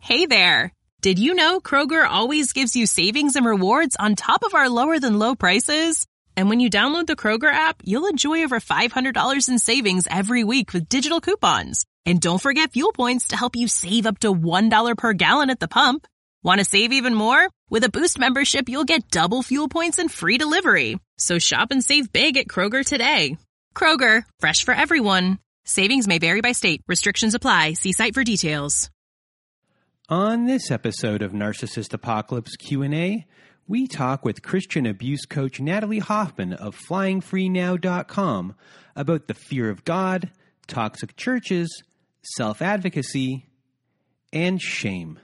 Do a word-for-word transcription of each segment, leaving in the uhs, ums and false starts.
Hey there! Did you know Kroger always gives you savings and rewards on top of our lower-than-low prices? And when you download the Kroger app, you'll enjoy over five hundred dollars in savings every week with digital coupons. And don't forget fuel points to help you save up to one dollar per gallon at the pump. Want to save even more? With a Boost membership, you'll get double fuel points and free delivery. So shop and save big at Kroger today. Kroger, fresh for everyone. Savings may vary by state. Restrictions apply. See site for details. On this episode of Narcissist Apocalypse Q and A, we talk with Christian abuse coach Natalie Hoffman of flying free now dot com about the fear of God, toxic churches, self-advocacy, and shame.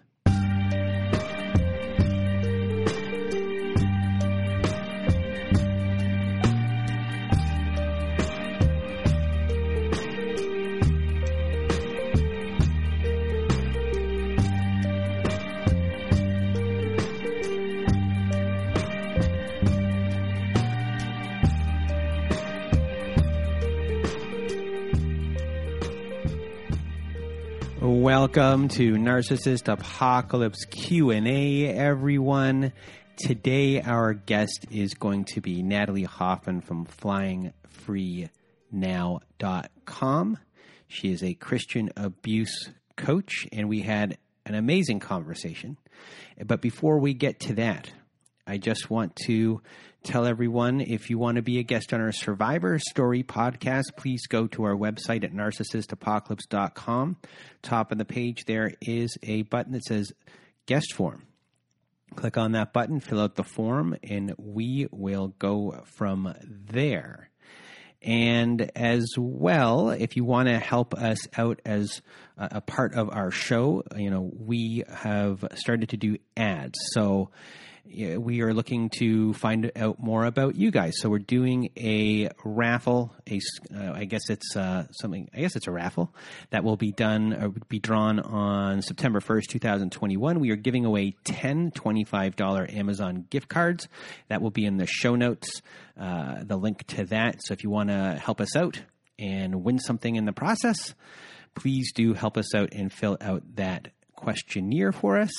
Welcome to Narcissist Apocalypse Q and A, everyone. Today, our guest is going to be Natalie Hoffman from flying free now dot com. She is a Christian abuse coach, and we had an amazing conversation. But before we get to that, I just want to tell everyone, if you want to be a guest on our Survivor Story podcast, please go to our website at narcissist apocalypse dot com. Top of the page there is a button that says Guest Form. Click on that button, fill out the form, and we will go from there. And as well, if you want to help us out as a part of our show, you know, we have started to do ads. So we are looking to find out more about you guys. So we're doing a raffle. A, uh, I guess it's uh, something. I guess it's a raffle that will be done or be drawn on September first, two thousand twenty-one. We are giving away ten twenty-five dollars Amazon gift cards. That will be in the show notes. Uh, the link to that. So if you want to help us out and win something in the process, please do help us out and fill out that questionnaire for us.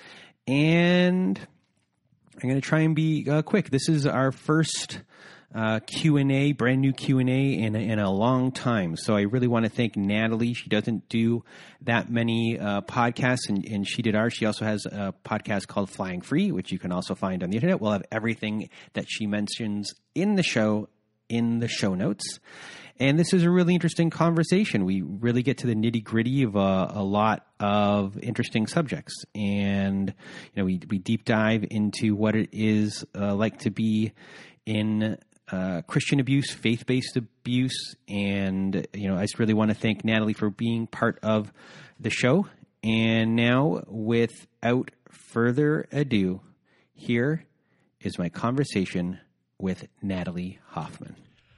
And I'm going to try and be uh, quick. This is our first uh, Q and A, brand new Q and A in, in a long time. So I really want to thank Natalie. She doesn't do that many uh, podcasts, and, and she did ours. She also has a podcast called Flying Free, which you can also find on the internet. We'll have everything that she mentions in the show in the show notes. And this is a really interesting conversation. We really get to the nitty-gritty of a, a lot of interesting subjects. And, you know, we, we deep dive into what it is uh, like to be in uh, Christian abuse, faith-based abuse. And, you know, I just really want to thank Natalie for being part of the show. And now, without further ado, here is my conversation with Natalie Hoffman.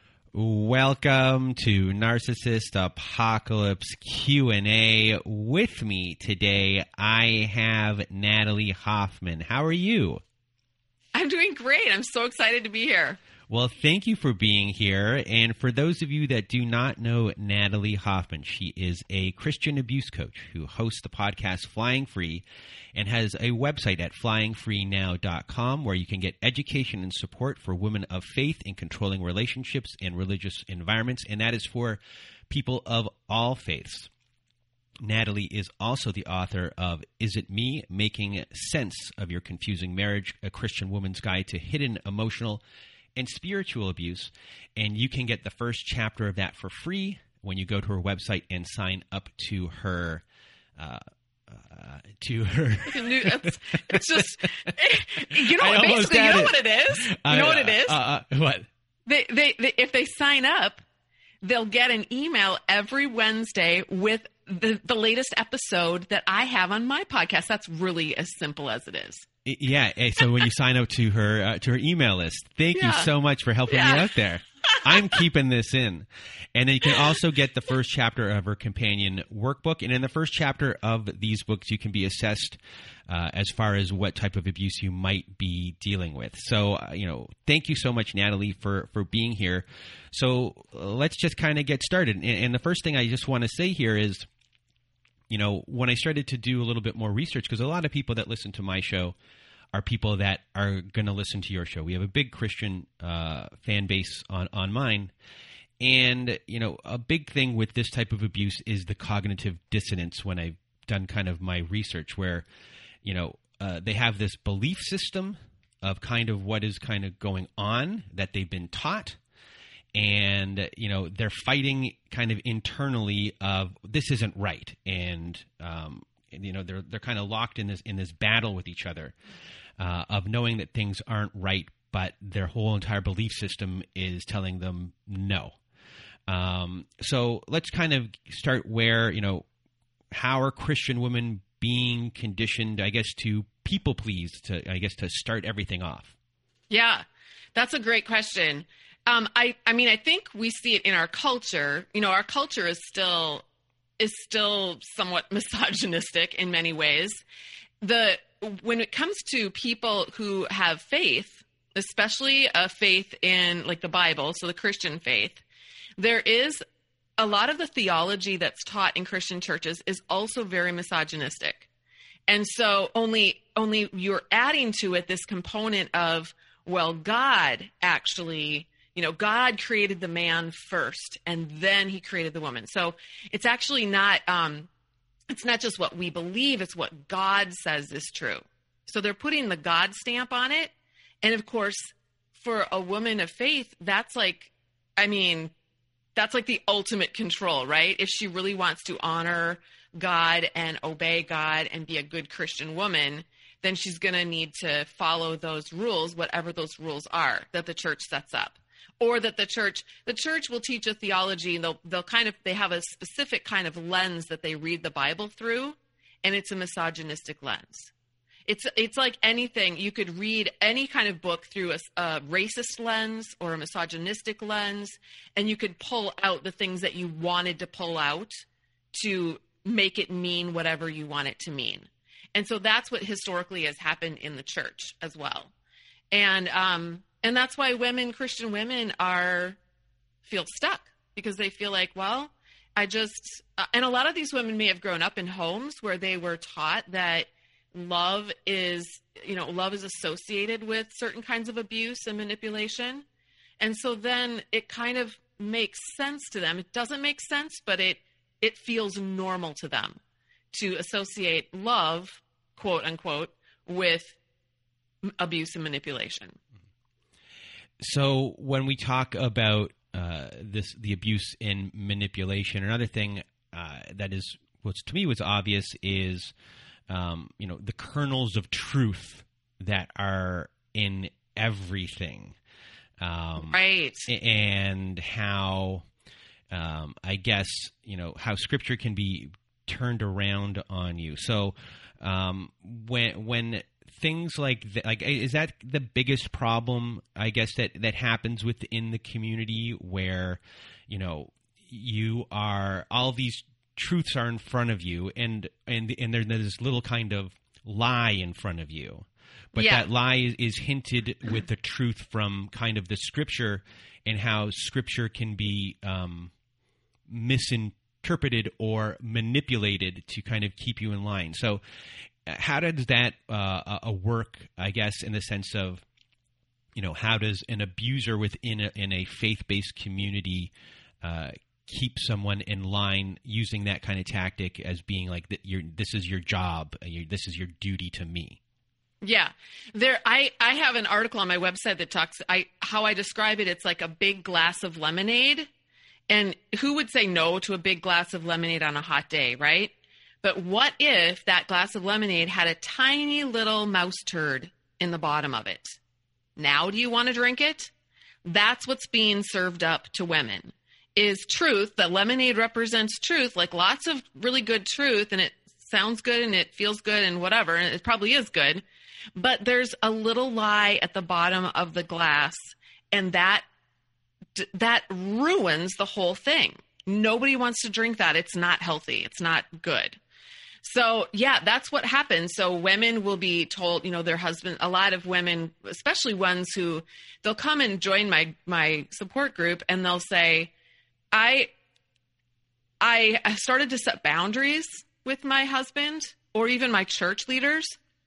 Welcome to Narcissist Apocalypse Q and A. With me today, I have Natalie Hoffman. How are you? I'm doing great. I'm so excited to be here. Well, thank you for being here. And for those of you that do not know Natalie Hoffman, she is a Christian abuse coach who hosts the podcast Flying Free and has a website at flying free now dot com where you can get education and support for women of faith in controlling relationships in religious environments, and that is for people of all faiths. Natalie is also the author of Is It Me? Making Sense of Your Confusing Marriage, a Christian Woman's Guide to Hidden Emotional and Spiritual Abuse, and you can get the first chapter of that for free when you go to her website and sign up to her uh, uh, to her. it's, it's just, you know, basically, you know it. what it is. You I, know what it is. Uh, uh, what? They, they, they, if they sign up, they'll get an email every Wednesday with the, the latest episode that I have on my podcast. That's really as simple as it is. Yeah. So when you sign up to her uh, to her email list, thank yeah. you so much for helping yeah. me out there. I'm keeping this in. And then you can also get the first chapter of her companion workbook. And in the first chapter of these books, you can be assessed uh, as far as what type of abuse you might be dealing with. So, uh, you know, thank you so much, Natalie, for, for being here. So uh, let's just kind of get started. And, and the first thing I just want to say here is, you know, when I started to do a little bit more research, because a lot of people that listen to my show are people that are going to listen to your show. We have a big Christian uh, fan base on, on mine. And, you know, a big thing with this type of abuse is the cognitive dissonance when I've done kind of my research where, you know, uh, they have this belief system of kind of what is kind of going on that they've been taught. And, you know, they're fighting kind of internally of this isn't right. And, um, and you know, they're they're kind of locked in this in this battle with each other uh, of knowing that things aren't right, but their whole entire belief system is telling them no. Um, so let's kind of start where, you know, how are Christian women being conditioned, I guess, to people please, to, I guess, to start everything off? Yeah, that's a great question. Um, I, I mean, I think we see it in our culture. You know, our culture is still is still somewhat misogynistic in many ways. The when it comes to people who have faith, especially a faith in like the Bible, so the Christian faith, there is a lot of the theology that's taught in Christian churches is also very misogynistic. And so only only you're adding to it this component of, well, God actually, you know, God created the man first and then he created the woman. So it's actually not, um, it's not just what we believe, it's what God says is true. So they're putting the God stamp on it. And of course, for a woman of faith, that's like, I mean, that's like the ultimate control, right? If she really wants to honor God and obey God and be a good Christian woman, then she's going to need to follow those rules, whatever those rules are that the church sets up. Or that the church, the church will teach a theology, and they'll, they'll kind of, they have a specific kind of lens that they read the Bible through, and it's a misogynistic lens. It's, it's like anything. You could read any kind of book through a, a racist lens or a misogynistic lens, and you could pull out the things that you wanted to pull out to make it mean whatever you want it to mean. And so that's what historically has happened in the church as well. And, um, And that's why women, Christian women, are feel stuck because they feel like, well, I just, uh, and a lot of these women may have grown up in homes where they were taught that love is, you know, love is associated with certain kinds of abuse and manipulation. And so then it kind of makes sense to them. It doesn't make sense, but it, it feels normal to them to associate love, quote unquote, with abuse and manipulation. So when we talk about uh, this, the abuse and manipulation, another thing uh, that is, what's to me was obvious is, um, you know, the kernels of truth that are in everything, um, right? And how, um, I guess, you know, how Scripture can be turned around on you. So um, when when things like that, like, is that the biggest problem, I guess, that, that happens within the community where, you know, you are, all these truths are in front of you and, and, and there's this little kind of lie in front of you, but yeah. that lie is, is hinted with the truth from kind of the Scripture and how Scripture can be um, misinterpreted or manipulated to kind of keep you in line. So, how does that uh, uh, work, I guess, in the sense of, you know, how does an abuser within a, in a faith-based community uh, keep someone in line using that kind of tactic as being like, that you're, this is your job, you're, this is your duty to me? Yeah, there. I, I have an article on my website that talks. I how I describe it. It's like a big glass of lemonade, and who would say no to a big glass of lemonade on a hot day, right? But what if that glass of lemonade had a tiny little mouse turd in the bottom of it? Now do you want to drink it? That's what's being served up to women, is truth. The lemonade represents truth, like lots of really good truth, and it sounds good and it feels good and whatever, and it probably is good. But there's a little lie at the bottom of the glass, and that that ruins the whole thing. Nobody wants to drink that. It's not healthy. It's not good. So, yeah, that's what happens. So women will be told, you know, their husband, a lot of women, especially ones who, they'll come and join my, my support group and they'll say, I, I started to set boundaries with my husband or even my church leaders.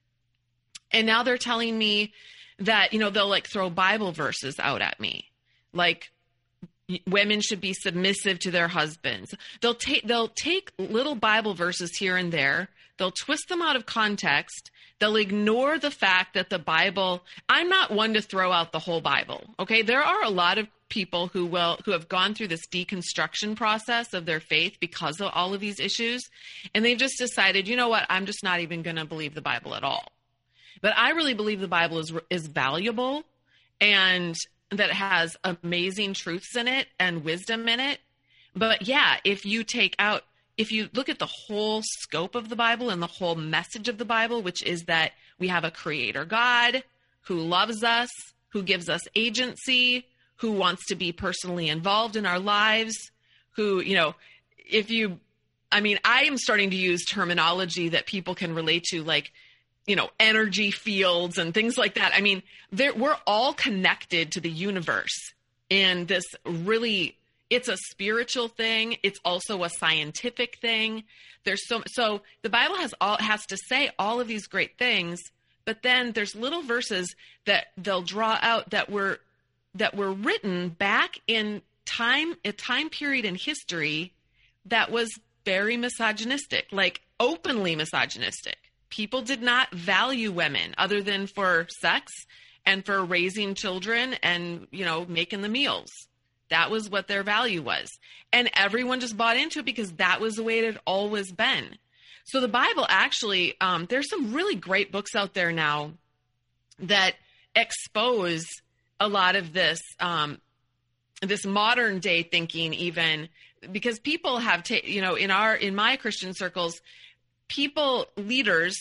And now they're telling me that, you know, they'll like throw Bible verses out at me. Like, women should be submissive to their husbands. They'll take they'll take little Bible verses here and there. They'll twist them out of context. They'll ignore the fact that the Bible, I'm not one to throw out the whole Bible. Okay. There are a lot of people who will, who have gone through this deconstruction process of their faith because of all of these issues. And they've just decided, you know what? I'm just not even going to believe the Bible at all. But I really believe the Bible is, is valuable and that it has amazing truths in it and wisdom in it. But yeah, if you take out, if you look at the whole scope of the Bible and the whole message of the Bible, which is that we have a creator God who loves us, who gives us agency, who wants to be personally involved in our lives, who, you know, if you, I mean, I am starting to use terminology that people can relate to, like, you know, energy fields and things like that. I mean, we're all connected to the universe in this really, it's a spiritual thing. It's also a scientific thing. There's so, so the Bible has all, has to say all of these great things, but then there's little verses that they'll draw out that were, that were written back in time, a time period in history that was very misogynistic, like openly misogynistic. People did not value women other than for sex and for raising children and, you know, making the meals. That was what their value was. And everyone just bought into it because that was the way it had always been. So the Bible actually, um, there's some really great books out there now that expose a lot of this, um, this modern day thinking, even because people have, ta- you know, in our, in my Christian circles, people, leaders,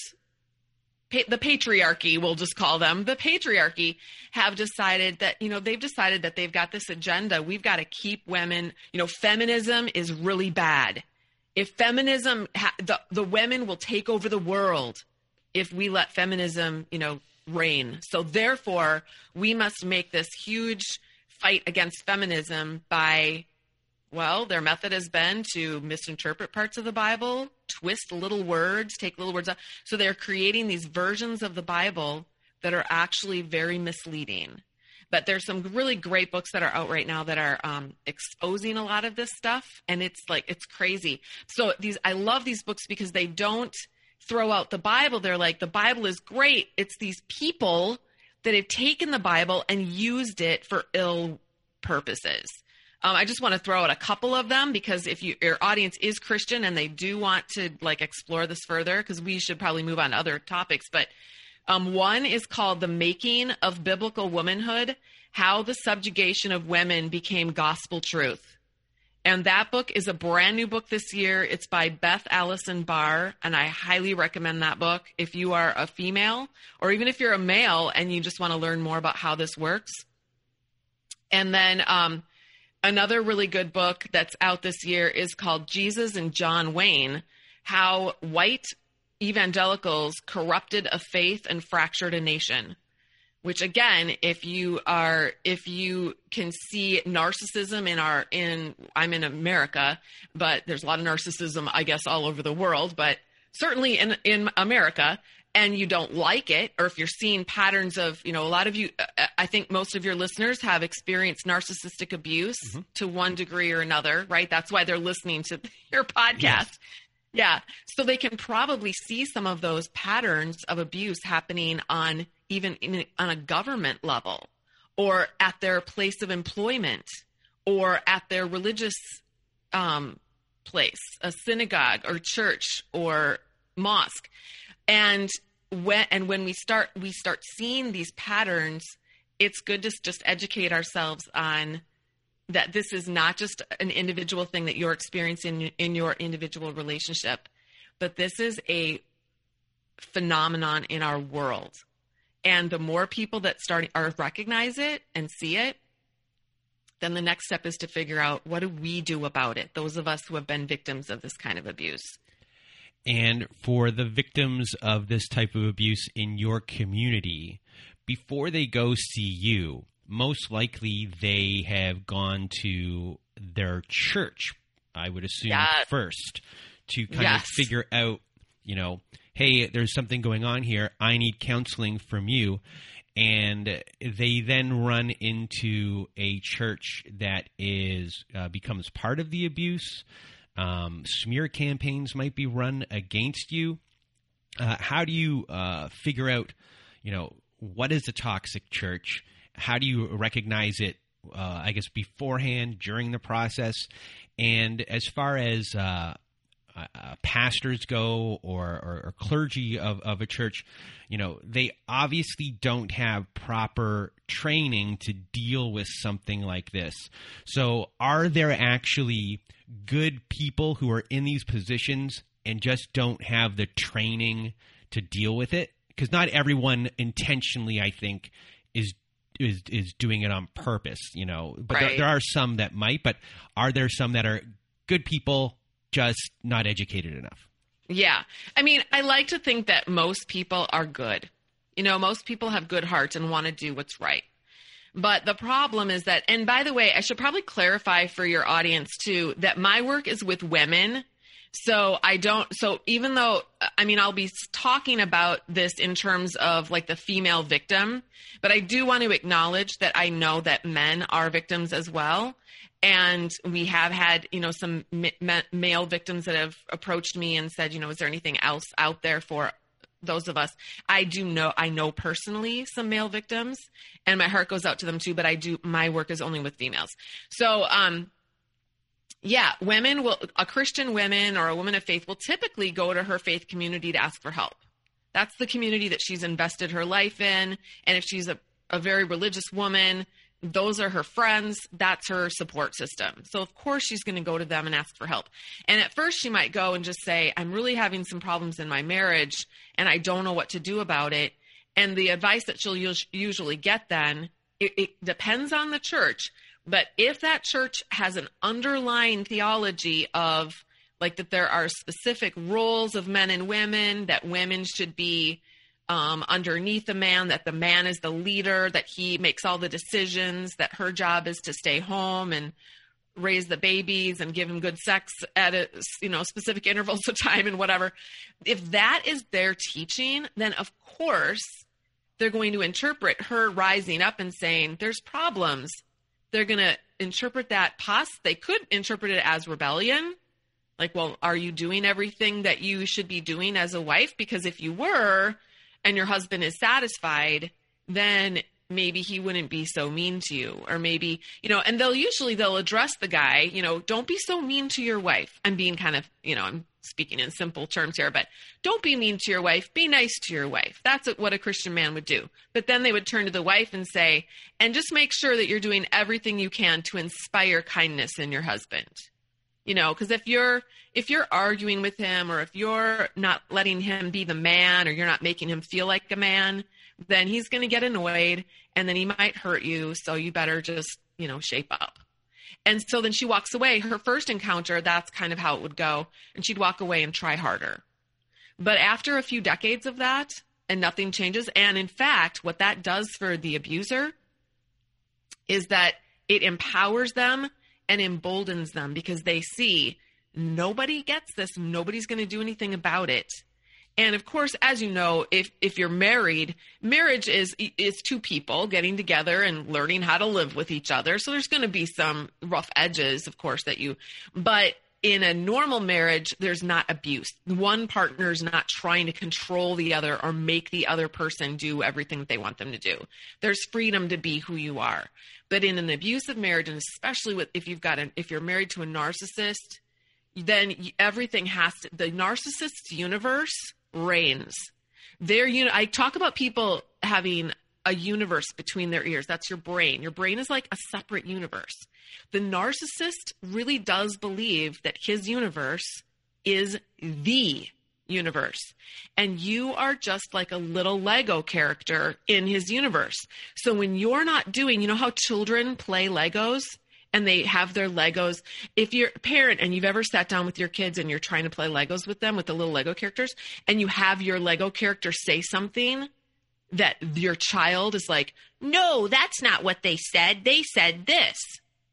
pa- the patriarchy, we'll just call them, the patriarchy have decided that, you know, they've decided that they've got this agenda. We've got to keep women, you know, feminism is really bad. If feminism, ha- the, the women will take over the world if we let feminism, you know, reign. So therefore, we must make this huge fight against feminism by, well, their method has been to misinterpret parts of the Bible, twist little words, take little words out. So they're creating these versions of the Bible that are actually very misleading. But there's some really great books that are out right now that are um, exposing a lot of this stuff. And it's like, it's crazy. So these, I love these books because they don't throw out the Bible. They're like, the Bible is great. It's these people that have taken the Bible and used it for ill purposes. Um, I just want to throw out a couple of them because if you, your audience is Christian and they do want to like explore this further, because we should probably move on to other topics. But um, one is called The Making of Biblical Womanhood, How the Subjugation of Women Became Gospel Truth. And that book is a brand new book this year. It's by Beth Allison Barr, and I highly recommend that book if you are a female or even if you're a male and you just want to learn more about how this works. And then um, another really good book that's out this year is called Jesus and John Wayne, How White Evangelicals Corrupted a Faith and Fractured a Nation. Which again, if you are, if you can see narcissism in our, in, I'm in America, but there's a lot of narcissism, I guess, all over the world, but certainly in, in America, and you don't like it, or if you're seeing patterns of, you know, a lot of you, I think most of your listeners have experienced narcissistic abuse mm-hmm. to one degree or another, right? That's why they're listening to your podcast. Yes. Yeah. So they can probably see some of those patterns of abuse happening on even in, on a government level or at their place of employment or at their religious um, place, a synagogue or church or mosque. And when, and when we start, we start seeing these patterns, it's good to just educate ourselves on that this is not just an individual thing that you're experiencing in your individual relationship, but this is a phenomenon in our world. And the more people that start or recognize it and see it, then the next step is to figure out, what do we do about it? Those of us who have been victims of this kind of abuse. And for the victims of this type of abuse in your community, before they go see you, most likely they have gone to their church, I would assume, yes. first, to kind Yes. of figure out, you know, hey, there's something going on here. I need counseling from you. And they then run into a church that is uh, becomes part of the abuse. Um, smear campaigns might be run against you. Uh, how do you uh, figure out, you know, what is a toxic church? How do you recognize it, uh, I guess, beforehand, during the process? And as far as uh, uh, pastors go or, or, or clergy of, of a church, you know, they obviously don't have proper training to deal with something like this. So are there actually good people who are in these positions and just don't have the training to deal with it? Because not everyone intentionally, I think, is is is doing it on purpose, you know. But Right. there, there are some that might. But are there some that are good people, just not educated enough? Yeah. I mean, I like to think that most people are good. You know, most people have good hearts and want to do what's right. But the problem is that, and by the way, I should probably clarify for your audience too, that my work is with women. So I don't, so even though, I mean, I'll be talking about this in terms of like the female victim, but I do want to acknowledge that I know that men are victims as well. And we have had, you know, some ma- male victims that have approached me and said, you know, is there anything else out there for those of us? I do know, I know personally some male victims, and my heart goes out to them too, but I do, my work is only with females. So, um, yeah, women will, a Christian woman or a woman of faith will typically go to her faith community to ask for help. That's the community that she's invested her life in. And if she's a, a very religious woman, those are her friends. That's her support system. So of course she's going to go to them and ask for help. And at first she might go and just say, I'm really having some problems in my marriage and I don't know what to do about it. And the advice that she'll us- usually get then, it, it depends on the church. But if that church has an underlying theology of like that there are specific roles of men and women, that women should be um, underneath the man, that the man is the leader, that he makes all the decisions, that her job is to stay home and raise the babies and give him good sex at a, you know, specific intervals of time and whatever. If that is their teaching, then of course they're going to interpret her rising up and saying there's problems. They're going to interpret that pos. They could interpret it as rebellion. Like, well, are you doing everything that you should be doing as a wife? Because if you were, and your husband is satisfied, then maybe he wouldn't be so mean to you. Or maybe, you know, and they'll usually, they'll address the guy, you know, don't be so mean to your wife. I'm being kind of, you know, I'm speaking in simple terms here, but don't be mean to your wife. Be nice to your wife. That's what a Christian man would do. But then they would turn to the wife and say, and just make sure that you're doing everything you can to inspire kindness in your husband. You know, because if you're if you're arguing with him, or if you're not letting him be the man, or you're not making him feel like a man, then he's going to get annoyed, and then he might hurt you. So you better just, you know, shape up. And so then she walks away. Her first encounter, that's kind of how it would go. And she'd walk away and try harder. But after a few decades of that, and nothing changes. And in fact, what that does for the abuser is that it empowers them and emboldens them, because they see nobody gets this. Nobody's going to do anything about it. And of course, as you know, if, if you're married, marriage is, is two people getting together and learning how to live with each other. So there's going to be some rough edges, of course, that you, but in a normal marriage, there's not abuse. One partner is not trying to control the other or make the other person do everything that they want them to do. There's freedom to be who you are. But in an abusive marriage, and especially with, if you've got an, if you're married to a narcissist, then everything has to, the narcissist's universe reigns. Their uni- I talk about people having a universe between their ears. That's your brain. Your brain is like a separate universe. The narcissist really does believe that his universe is the universe. And you are just like a little Lego character in his universe. So when you're not doing, you know how children play Legos and they have their Legos? If you're a parent and you've ever sat down with your kids and you're trying to play Legos with them, with the little Lego characters, and you have your Lego character say something that your child is like, no, that's not what they said. They said this.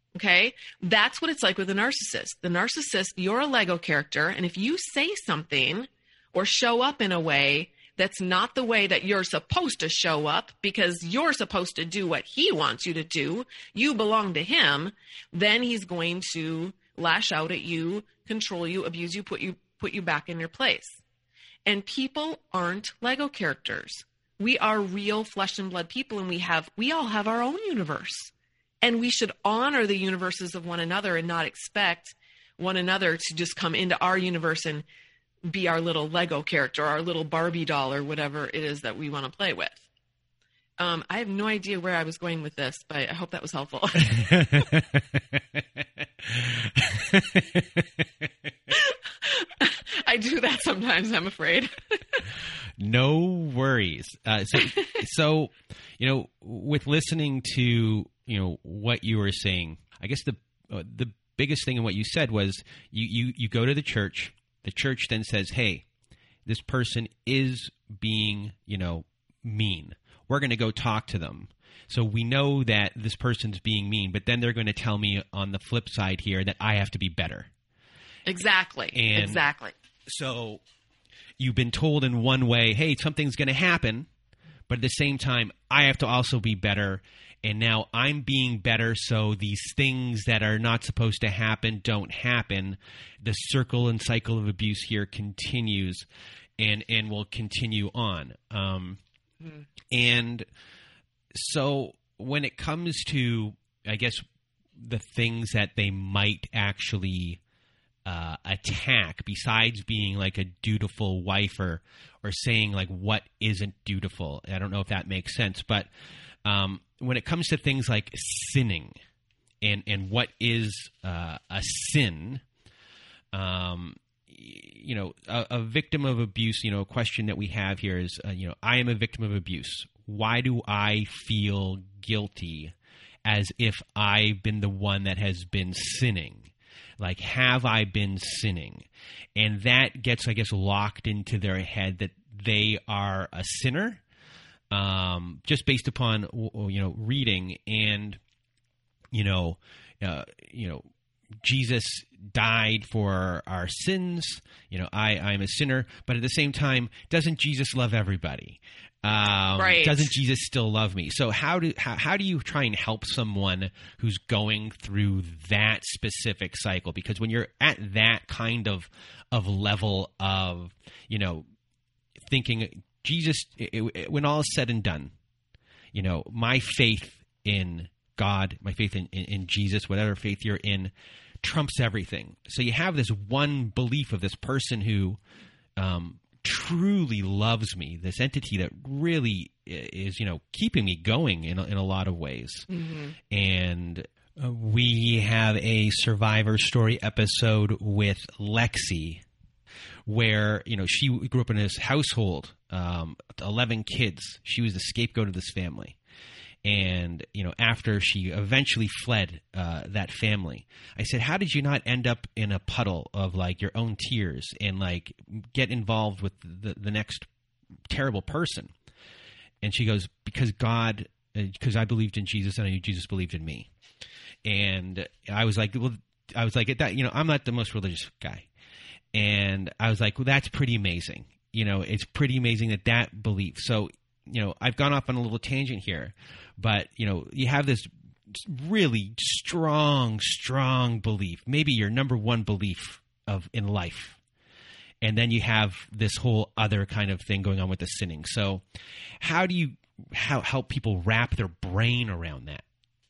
Okay. That's what it's like with a narcissist. The narcissist, you're a Lego character. And if you say something or show up in a way that's not the way that you're supposed to show up because you're supposed to do what he wants you to do, you belong to him, then he's going to lash out at you, control you, abuse you, put you, put you back in your place. And people aren't Lego characters. We are real flesh and blood people, and we have, we all have our own universe. And we should honor the universes of one another and not expect one another to just come into our universe and be our little Lego character, our little Barbie doll, or whatever it is that we want to play with. Um, I have no idea where I was going with this, but I hope that was helpful. I do that sometimes, I'm afraid. No worries. Uh, so, so, you know, with listening to, you know, what you were saying, I guess the uh, the biggest thing in what you said was you, you, you go to the church. The church then says, hey, this person is being, you know, mean. We're going to go talk to them. So we know that this person's being mean, but then they're going to tell me on the flip side here that I have to be better. Exactly. And exactly. So you've been told in one way, hey, something's going to happen, but at the same time, I have to also be better. And now I'm being better, so these things that are not supposed to happen don't happen. The circle and cycle of abuse here continues and, and will continue on. Um, mm-hmm. And so when it comes to, I guess, the things that they might actually uh, attack, besides being like a dutiful wife or, or saying like what isn't dutiful, I don't know if that makes sense, but um, when it comes to things like sinning and, and what is uh, a sin, um, you know, a, a victim of abuse, you know, a question that we have here is, uh, you know, I am a victim of abuse. Why do I feel guilty as if I've been the one that has been sinning? Like, have I been sinning? And that gets, I guess, locked into their head that they are a sinner, um, just based upon, you know, reading and, you know, uh, you know, Jesus died for our sins. You know, I, I'm a sinner, but at the same time, doesn't Jesus love everybody? Um, right. Doesn't Jesus still love me? So how do how, how do you try and help someone who's going through that specific cycle? Because when you're at that kind of of level of, you know, thinking Jesus, it, it, when all is said and done, you know, my faith in God, my faith in, in, in Jesus, whatever faith you're in, trumps everything. So you have this one belief of this person who um, truly loves me, this entity that really is, you know, keeping me going in a, in a lot of ways. Mm-hmm. And uh, we have a Survivor Story episode with Lexi where, you know, she grew up in this household, um, eleven kids. She was the scapegoat of this family. And, you know, after she eventually fled uh, that family, I said, how did you not end up in a puddle of, like, your own tears and, like, get involved with the, the next terrible person? And she goes, because God, because I believed in Jesus and I knew Jesus believed in me. And I was like, well, I was like, that, you know, I'm not the most religious guy. And I was like, well, that's pretty amazing. You know, it's pretty amazing that that belief. So, you know, I've gone off on a little tangent here, but, you know, you have this really strong, strong belief, maybe your number one belief of in life. And then you have this whole other kind of thing going on with the sinning. So how do you how, help people wrap their brain around that?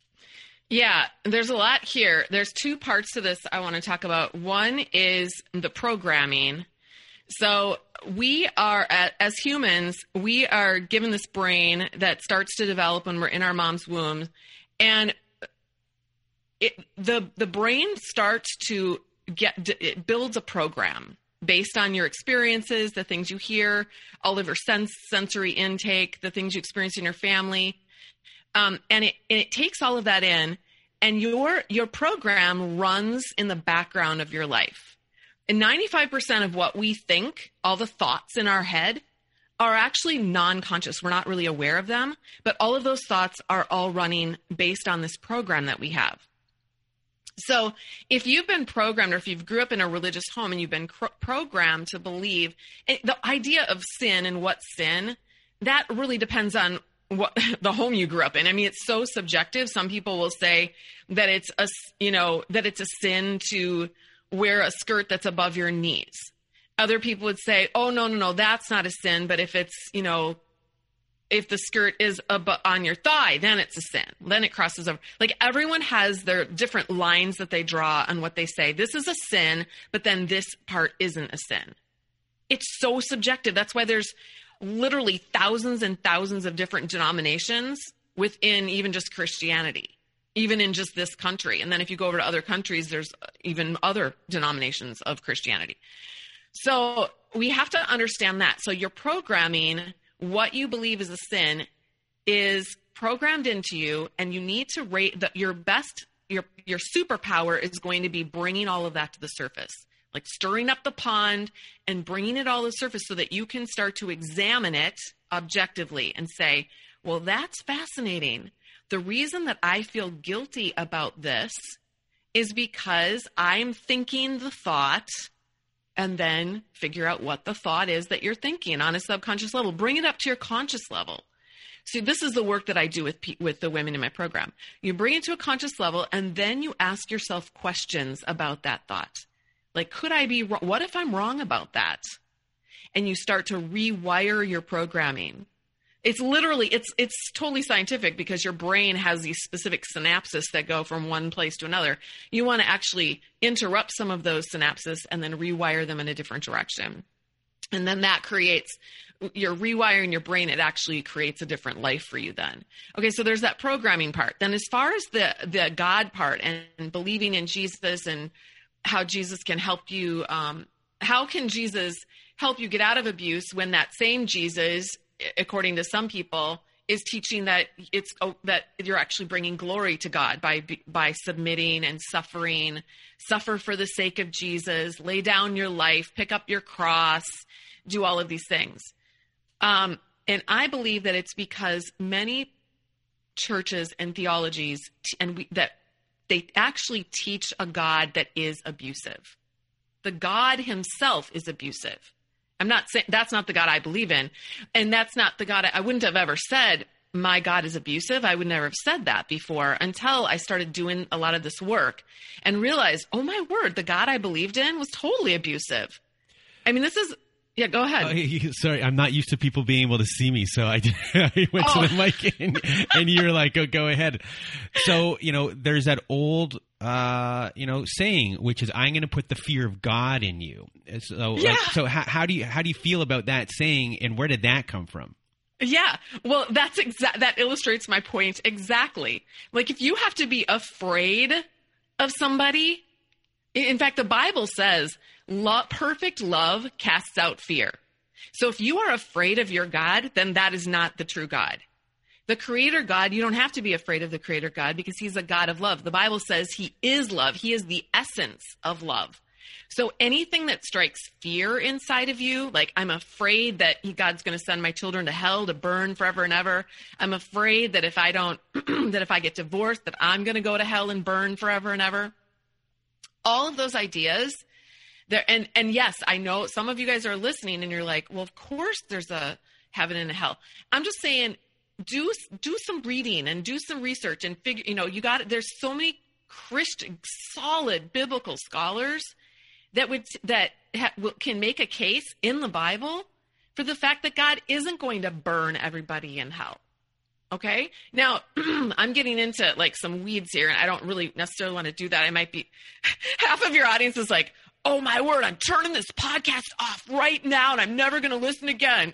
Yeah, there's a lot here. There's two parts to this I want to talk about. One is the programming. So we are, as humans, we are given this brain that starts to develop when we're in our mom's womb. And it, the the brain starts to get, it builds a program based on your experiences, the things you hear, all of your sense, sensory intake, the things you experience in your family. Um, and, it, and it takes all of that in, and your your program runs in the background of your life. And ninety-five percent of what we think, all the thoughts in our head, are actually non-conscious. We're not really aware of them, but all of those thoughts are all running based on this program that we have. So if you've been programmed, or if you've grew up in a religious home and you've been cr- programmed to believe it, the idea of sin and what's sin, that really depends on what the home you grew up in. I mean, it's so subjective. Some people will say that it's a, you know, that it's a sin to wear a skirt that's above your knees. Other people would say, oh, no, no, no, that's not a sin. But if it's, you know, if the skirt is ab- on your thigh, then it's a sin. Then it crosses over. Like, everyone has their different lines that they draw on what they say. This is a sin, but then this part isn't a sin. It's so subjective. That's why there's literally thousands and thousands of different denominations within even just Christianity, even in just this country. And then if you go over to other countries, there's even other denominations of Christianity. So we have to understand that. So your programming, what you believe is a sin, is programmed into you, and you need to rate that your best, your your superpower is going to be bringing all of that to the surface, like stirring up the pond and bringing it all to the surface so that you can start to examine it objectively and say, well, that's fascinating. The reason that I feel guilty about this is because I'm thinking the thought, and then figure out what the thought is that you're thinking on a subconscious level. Bring it up to your conscious level. See, this is the work that I do with with the women in my program. You bring it to a conscious level, and then you ask yourself questions about that thought. Like, could I be wrong? What if I'm wrong about that? And you start to rewire your programming. It's literally, it's it's totally scientific, because your brain has these specific synapses that go from one place to another. You want to actually interrupt some of those synapses and then rewire them in a different direction. And then that creates, you're rewiring your brain. It actually creates a different life for you then. Okay, so there's that programming part. Then as far as the, the God part and, and believing in Jesus and how Jesus can help you, um, how can Jesus help you get out of abuse when that same Jesus, according to some people, is teaching that it's oh, that you're actually bringing glory to God by by submitting and suffering, suffer for the sake of Jesus, lay down your life, pick up your cross, do all of these things. Um, and I believe that it's because many churches and theologies, and we, that they actually teach a God that is abusive. The God himself is abusive. I'm not saying that's not the God I believe in. And that's not the God I, I wouldn't have ever said, my God is abusive. I would never have said that before until I started doing a lot of this work and realized, oh my word, the God I believed in was totally abusive. I mean, this is, yeah, go ahead. Oh, sorry, I'm not used to people being able to see me. So I, I went oh. to the mic and, and you were like, oh, go ahead. So, you know, there's that old, uh, you know, saying, which is, I'm going to put the fear of God in you. So, yeah. like, so how, how do you, how do you feel about that saying, and where did that come from? Yeah, well, that's exa- that illustrates my point exactly. Like, if you have to be afraid of somebody, in fact, the Bible says, Lo- perfect love casts out fear. So if you are afraid of your God, then that is not the true God. The creator God, you don't have to be afraid of the creator God, because he's a God of love. The Bible says he is love. He is the essence of love. So anything that strikes fear inside of you, like I'm afraid that he, God's going to send my children to hell to burn forever and ever. I'm afraid that if I don't, that if I get divorced, that I'm going to go to hell and burn forever and ever. All of those ideas there. And, and yes, I know some of you guys are listening and you're like, well, of course there's a heaven and a hell. I'm just saying, do, do some reading and do some research and figure, you know, you got, there's so many Christian, solid biblical scholars that would that ha, can make a case in the Bible for the fact that God isn't going to burn everybody in hell. Okay? Now, I'm getting into like some weeds here, and I don't really necessarily want to do that. I might be half of your audience is like, oh my word, I'm turning this podcast off right now, and I'm never going to listen again.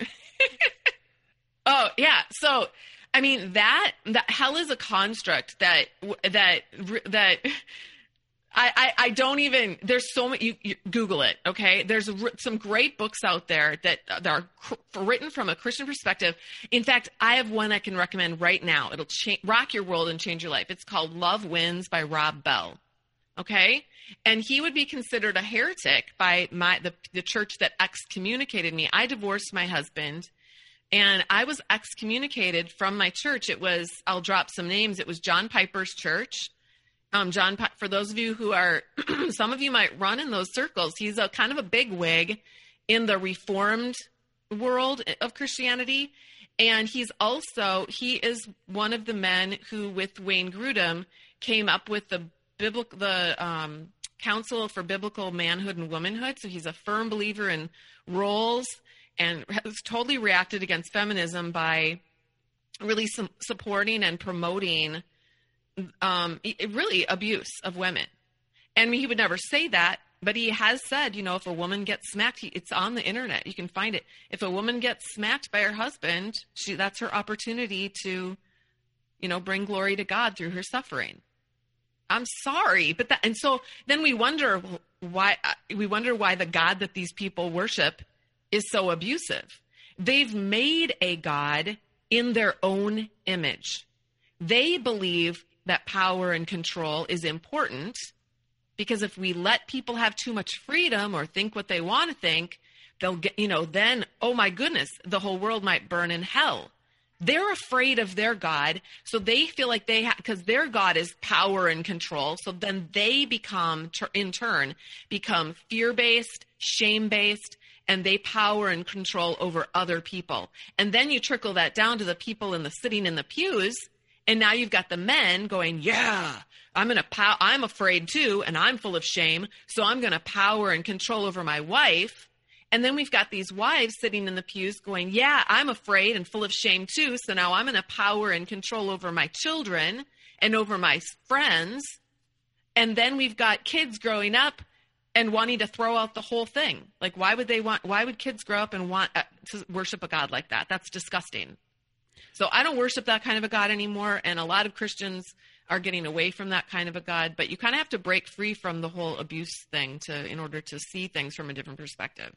Oh yeah, so I mean that that hell is a construct that that that. I, I, I don't even, there's so many, you, you Google it, okay? There's a, some great books out there that, that are cr- written from a Christian perspective. In fact, I have one I can recommend right now. It'll cha- rock your world and change your life. It's called Love Wins by Rob Bell, okay? And he would be considered a heretic by my the, the church that excommunicated me. I divorced my husband, and I was excommunicated from my church. It was, I'll drop some names. It was John Piper's church. Um, John, for those of you who are, some of you might run in those circles. He's a kind of a big wig in the Reformed world of Christianity. And he's also, he is one of the men who, with Wayne Grudem, came up with the biblical, the um, Council for Biblical Manhood and Womanhood. So he's a firm believer in roles and has totally reacted against feminism by really su- supporting and promoting um, really abuse of women. And he would never say that, but he has said, you know, if a woman gets smacked, he, it's on the internet. You can find it. If a woman gets smacked by her husband, she, that's her opportunity to, you know, bring glory to God through her suffering. I'm sorry, but that, and so then we wonder why, we wonder why the God that these people worship is so abusive. They've made a God in their own image. They believe that power and control is important because if we let people have too much freedom or think what they want to think, they'll get, you know, then, oh my goodness, the whole world might burn in hell. They're afraid of their God, so they feel like they have, because their God is power and control, so then they become, in turn, become fear-based, shame-based, and they power and control over other people. And then you trickle that down to the people in the sitting in the pews, and now you've got the men going, yeah, I'm gonna pow- I'm afraid too, and I'm full of shame, so I'm going to power and control over my wife. And then we've got these wives sitting in the pews going, yeah, I'm afraid and full of shame too, so now I'm going to power and control over my children and over my friends. And then we've got kids growing up and wanting to throw out the whole thing. Like, why would they want, why would kids grow up and want uh, to worship a God like that? That's disgusting. So I don't worship that kind of a God anymore, and a lot of Christians are getting away from that kind of a God, but you kind of have to break free from the whole abuse thing to in order to see things from a different perspective.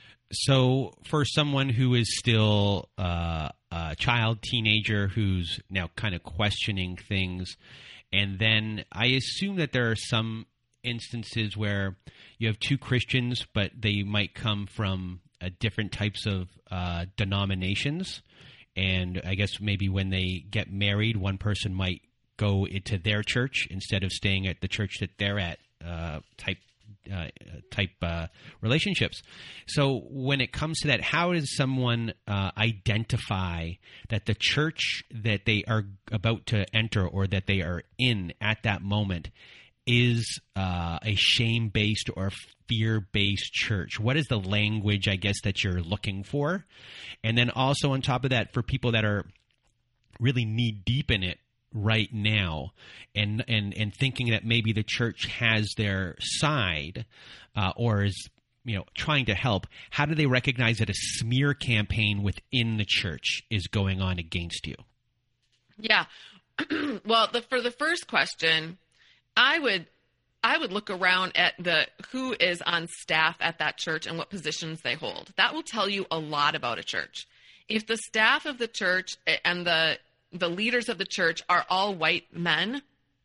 So for someone who is still uh, a child, teenager, who's now kind of questioning things, and then I assume that there are some instances where you have two Christians, but they might come from uh, different types of uh, denominations. And I guess maybe when they get married, one person might go into their church instead of staying at the church that they're at, uh, type uh, type uh, relationships. So when it comes to that, how does someone uh, identify that the church that they are about to enter or that they are in at that moment is uh, a shame-based or fear-based church? What is the language, I guess, that you're looking for? And then also on top of that, for people that are really knee-deep in it right now and and, and thinking that maybe the church has their side uh, or is, you know, trying to help, how do they recognize that a smear campaign within the church is going on against you? Yeah. Well, the, for the first question, I would I would look around at the who is on staff at that church and what positions they hold. That will tell you a lot about a church. If the staff of the church and the the leaders of the church are all white men,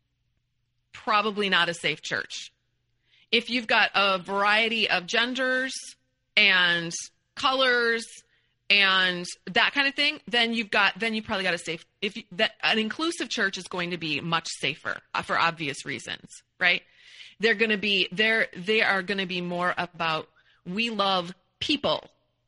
probably not a safe church. If you've got a variety of genders and colors and that kind of thing, then you've got then you probably got a safe. If you, that an inclusive church is going to be much safer uh, for obvious reasons, right? They're going to be they're they are going to be more about we love people,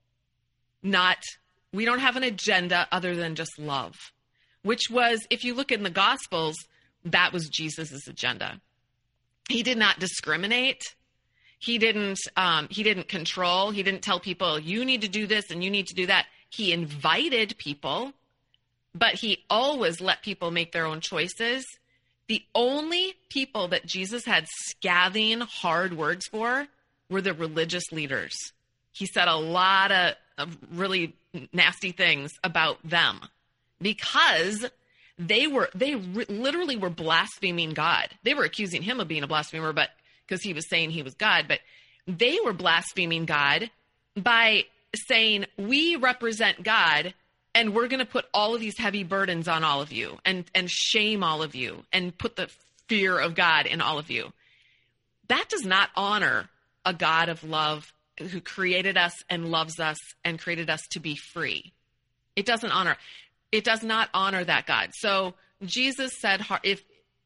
not we don't have an agenda other than just love, which was, if you look in the Gospels, that was Jesus's agenda. He did not discriminate. He didn't um, he didn't control. He didn't tell people, you need to do this and you need to do that. He invited people, but he always let people make their own choices. The only people that Jesus had scathing, hard words for were the religious leaders. He said a lot of, of really nasty things about them because they were they re- literally were blaspheming God. They were accusing him of being a blasphemer, but because he was saying he was God, but they were blaspheming God by saying, we represent God and we're going to put all of these heavy burdens on all of you and, and shame all of you and put the fear of God in all of you. That does not honor a God of love who created us and loves us and created us to be free. It doesn't honor, it does not honor that God. So Jesus said, if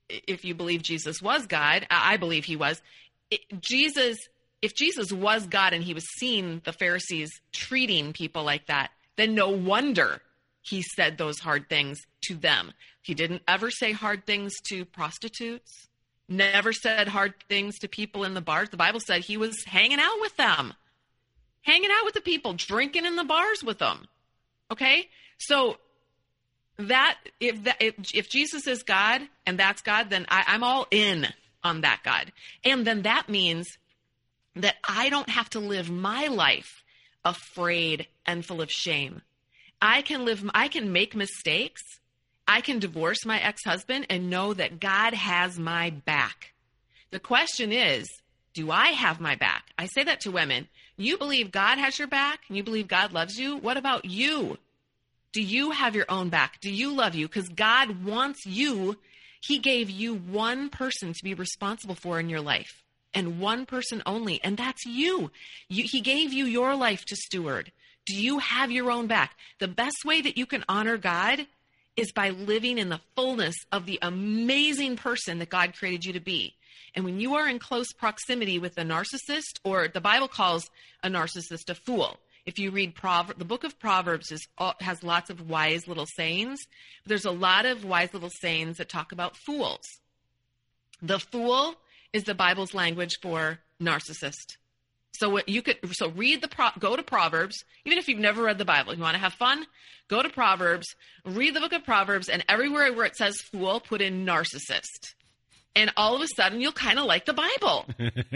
if you believe Jesus was God, I believe he was, it, Jesus, if Jesus was God and he was seeing the Pharisees treating people like that, then no wonder he said those hard things to them. He didn't ever say hard things to prostitutes, never said hard things to people in the bars. The Bible said he was hanging out with them, hanging out with the people, drinking in the bars with them. Okay? So that if that, if, if Jesus is God and that's God, then I, I'm all in on that God. And then that means that I don't have to live my life afraid and full of shame. I can live, I can make mistakes. I can divorce my ex-husband and know that God has my back. The question is, do I have my back? I say that to women. You believe God has your back and you believe God loves you. What about you? Do you have your own back? Do you love you? Because God wants you. He gave you one person to be responsible for in your life, and one person only, and that's you. you. He gave you your life to steward. Do you have your own back? The best way that you can honor God is by living in the fullness of the amazing person that God created you to be. And when you are in close proximity with a narcissist, or the Bible calls a narcissist a fool. If you read Proverbs, the book of Proverbs is, has lots of wise little sayings. There's a lot of wise little sayings that talk about fools. The fool is the Bible's language for narcissist. So what you could, so read the, pro, go to Proverbs, even if you've never read the Bible, you want to have fun, go to Proverbs, read the book of Proverbs, and everywhere where it says fool, put in narcissist. And all of a sudden you'll kind of like the Bible.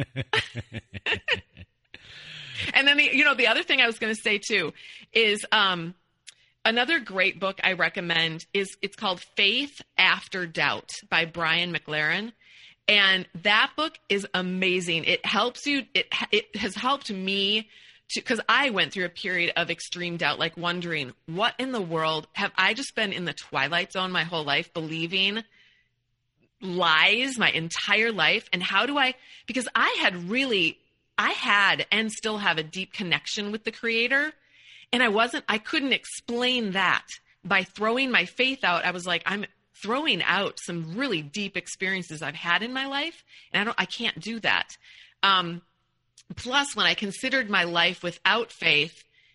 And then, the, you know, the other thing I was going to say too is um, another great book I recommend is it's called Faith After Doubt by Brian McLaren. And that book is amazing. It helps you. It it has helped me to, because I went through a period of extreme doubt, like wondering, what in the world have I just been in the twilight zone my whole life, believing lies my entire life? And how do I, because I had really, I had and still have a deep connection with the Creator. And I wasn't, I couldn't explain that by throwing my faith out. I was like, I'm throwing out some really deep experiences I've had in my life. And I don't, I can't do that. Um, plus, when I considered my life without faith,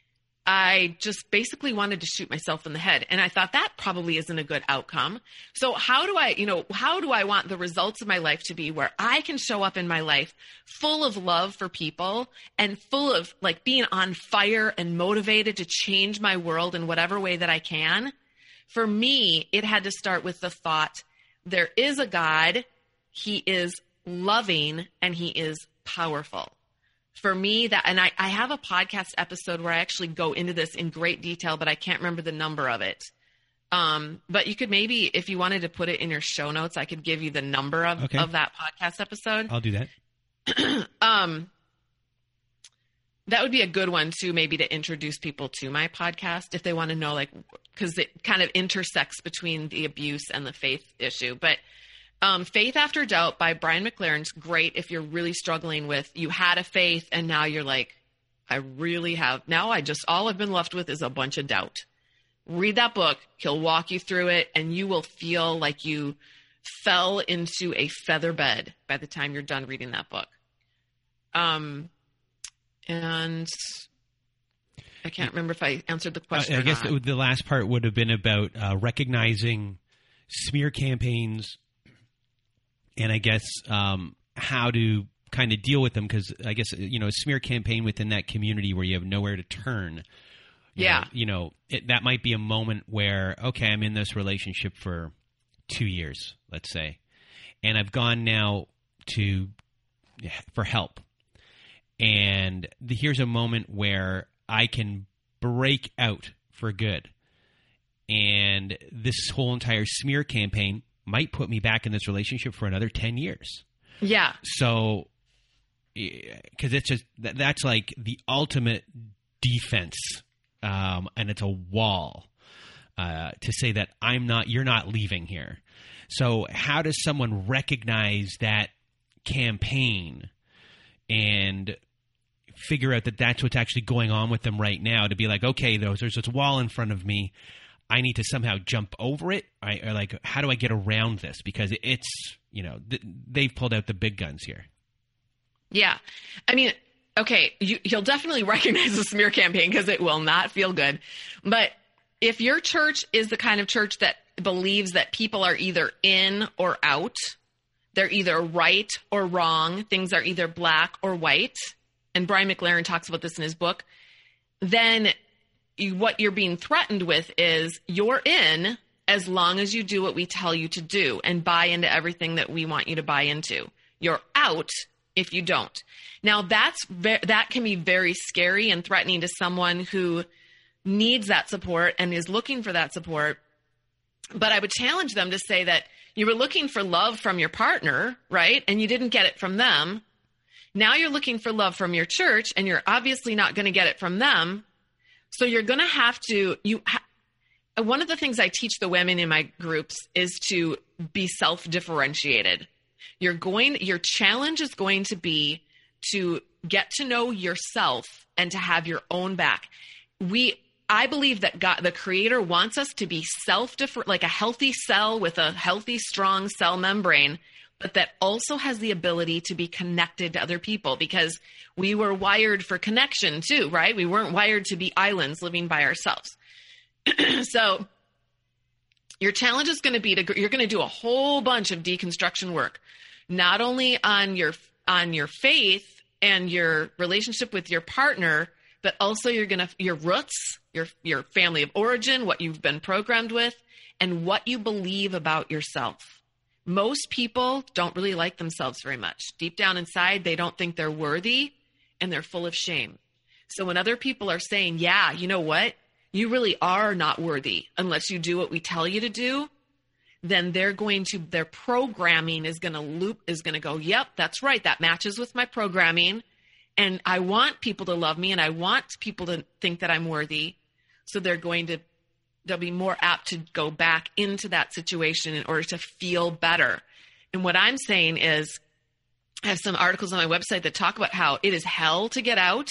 I just basically wanted to shoot myself in the head. And I thought that probably isn't a good outcome. So how do I, you know, how do I want the results of my life to be where I can show up in my life full of love for people and full of like being on fire and motivated to change my world in whatever way that I can? For me, it had to start with the thought, there is a God, he is loving, and he is powerful. For me, that, and I, I have a podcast episode where I actually go into this in great detail, but I can't remember the number of it. Um, but you could maybe, if you wanted to put it in your show notes, I could give you the number of, okay. of that podcast episode. I'll do that. um, that would be a good one too, maybe to introduce people to my podcast if they want to know, like, because it kind of intersects between the abuse and the faith issue. But Um, Faith After Doubt by Brian McLaren's great if you're really struggling with, you had a faith and now you're like, I really have, now I just, all I've been left with is a bunch of doubt. Read that book. He'll walk you through it and you will feel like you fell into a feather bed by the time you're done reading that book. Um, and I can't remember if I answered the question. Uh, I or guess not. the, the last part would have been about uh, recognizing smear campaigns. And I guess um, how to kind of deal with them, because I guess, you know, a smear campaign within that community where you have nowhere to turn. You yeah. Know, you know, it, that might be a moment where, okay, I'm in this relationship for two years, let's say, and I've gone now to for help. And the, here's a moment where I can break out for good. And this whole entire smear campaign might put me back in this relationship for another ten years. Yeah. So, because it's just, that, that's like the ultimate defense. Um, and it's a wall uh, to say that I'm not, you're not leaving here. So how does someone recognize that campaign and figure out that that's what's actually going on with them right now, to be like, okay, there's, there's this wall in front of me. I need to somehow jump over it? I, or like, how do I get around this? Because it's, you know, th- they've pulled out the big guns here. Yeah. I mean, okay, you, you'll definitely recognize the smear campaign because it will not feel good. But if your church is the kind of church that believes that people are either in or out, they're either right or wrong, things are either black or white, and Brian McLaren talks about this in his book, then you, what you're being threatened with is you're in as long as you do what we tell you to do and buy into everything that we want you to buy into. You're out if you don't. Now, that's ve- that can be very scary and threatening to someone who needs that support and is looking for that support. But I would challenge them to say that you were looking for love from your partner, right? And you didn't get it from them. Now you're looking for love from your church, and you're obviously not going to get it from them. So you're going to have to, you. Ha- one of the things I teach the women in my groups is to be self-differentiated. You're going, your challenge is going to be to get to know yourself and to have your own back. We, I believe that God, the Creator, wants us to be self-different, like a healthy cell with a healthy, strong cell membrane, but that also has the ability to be connected to other people, because we were wired for connection too, right? We weren't wired to be islands living by ourselves. So your challenge is going to be to, you're going to do a whole bunch of deconstruction work, not only on your, on your faith and your relationship with your partner, but also you're going to, your roots, your, your family of origin, what you've been programmed with, and what you believe about yourself. Most people don't really like themselves very much. Deep down inside, they don't think they're worthy, and they're full of shame. So when other people are saying, yeah, you know what? You really are not worthy unless you do what we tell you to do, then they're going to, their programming is going to loop, is going to go, yep, that's right. That matches with my programming. And I want people to love me, and I want people to think that I'm worthy. So they're going to, they'll be more apt to go back into that situation in order to feel better. And what I'm saying is, I have some articles on my website that talk about how it is hell to get out.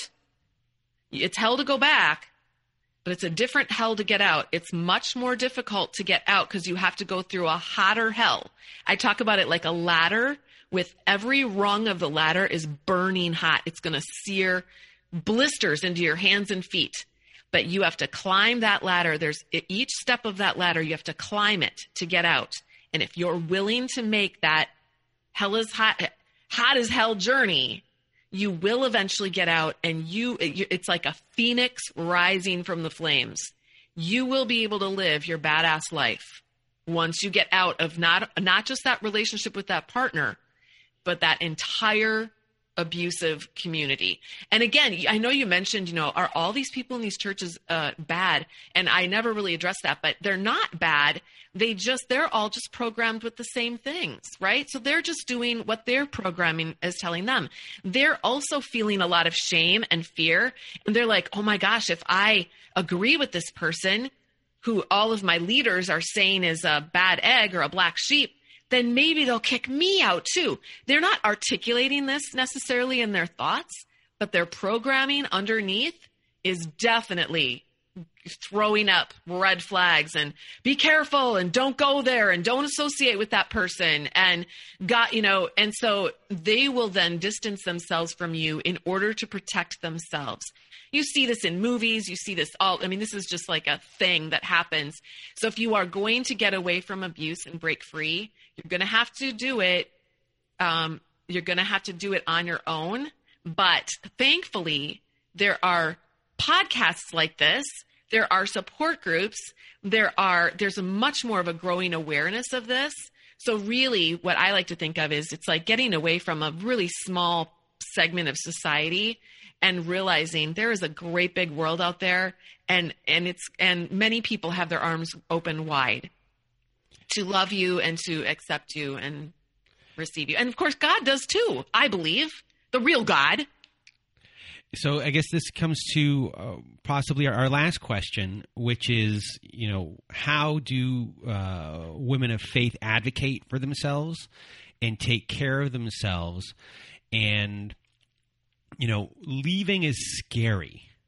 It's hell to go back, but it's a different hell to get out. It's much more difficult to get out because you have to go through a hotter hell. I talk about it like a ladder, with every rung of the ladder is burning hot. It's going to sear blisters into your hands and feet. But you have to climb that ladder. There's each step of that ladder, you have to climb it to get out. And if you're willing to make that hell is hot, hot as hell journey, you will eventually get out, and you, it's like a phoenix rising from the flames. You will be able to live your badass life once you get out of not, not just that relationship with that partner, but that entire abusive community. And again, I know you mentioned, you know, are all these people in these churches uh, bad? And I never really addressed that, but they're not bad. They just, they're all just programmed with the same things, right? So they're just doing what their programming is telling them. They're also feeling a lot of shame and fear. And they're like, oh my gosh, if I agree with this person who all of my leaders are saying is a bad egg or a black sheep, then maybe they'll kick me out too. They're not articulating this necessarily in their thoughts, but their programming underneath is definitely throwing up red flags and be careful and don't go there and don't associate with that person. And got, you know, and so they will then distance themselves from you in order to protect themselves. You see this in movies. You see this all. I mean, this is just like a thing that happens. So if you are going to get away from abuse and break free, you're going to have to do it. Um, you're going to have to do it on your own. But thankfully, there are podcasts like this. There are support groups. There are, there's a much more of a growing awareness of this. So really what I like to think of is it's like getting away from a really small segment of society and realizing there is a great big world out there, and, and it's, and many people have their arms open wide to love you and to accept you and receive you. And of course, God does too, I believe, the real God. So I guess this comes to uh, possibly our, our last question, which is, you know, how do uh, women of faith advocate for themselves and take care of themselves? And, you know, leaving is scary.